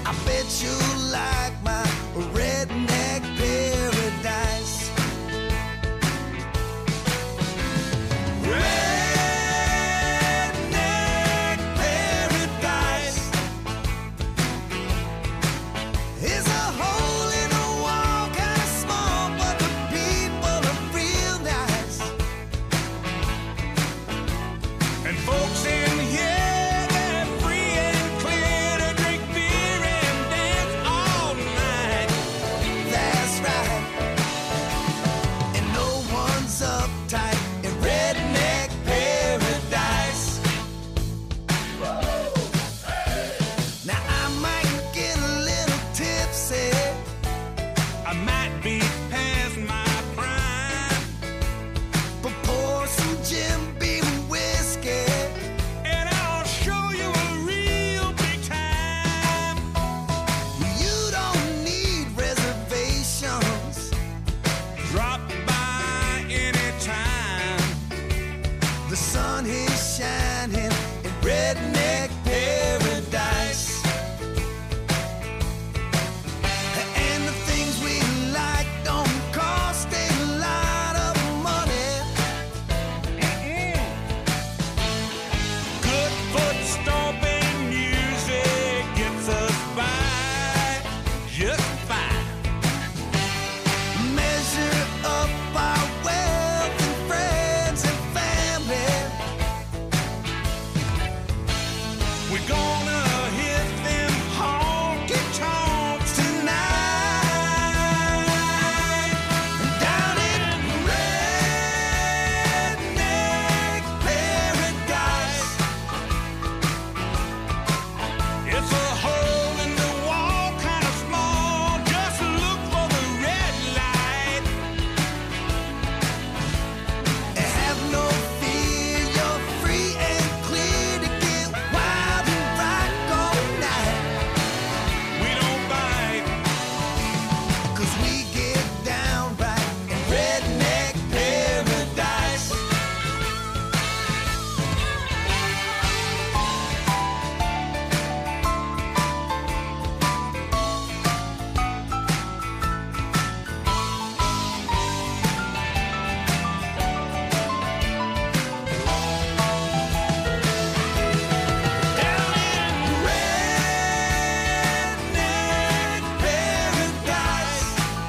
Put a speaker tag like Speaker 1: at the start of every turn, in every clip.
Speaker 1: I bet you like my redneck paradise. Redneck paradise is a hole in the wall, kinda small, but the people are real nice. And folks in here, they're free and clear to drink beer and dance all night. That's right. And no one's uptight in redneck paradise. Now I might get a little tipsy, I might be past my prime, but pour some Jim Beam whiskey and I'll show you a real big time. You don't need reservations, drop by anytime. The sun is shining in redneck paradise, and the things we like don't cost a lot of money. Good foot stomping music gets us by just fine. Measure up our wealth and friends and family. We're gonna hit them honky tonks tonight. Down in redneck paradise, it's a hole in the wall, kinda small. Just look for the red light. Have no fear, you're free and clear to get wild and rock all night. We don't bite, 'cause we get down right in redneck paradise. Down in redneck paradise,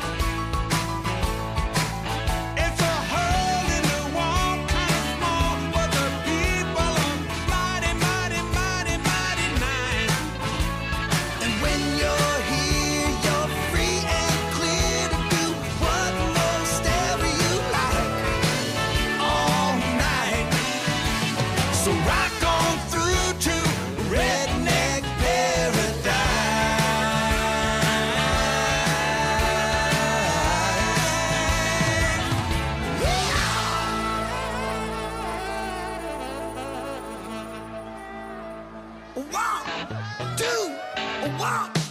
Speaker 1: it's a hole in the wall, kinda small, but the people are mighty, mighty, mighty, mighty nice. And when you're here, you're free and clear to do what most ever you like all night. So rock on through to redneck paradise. 1, 2, 1.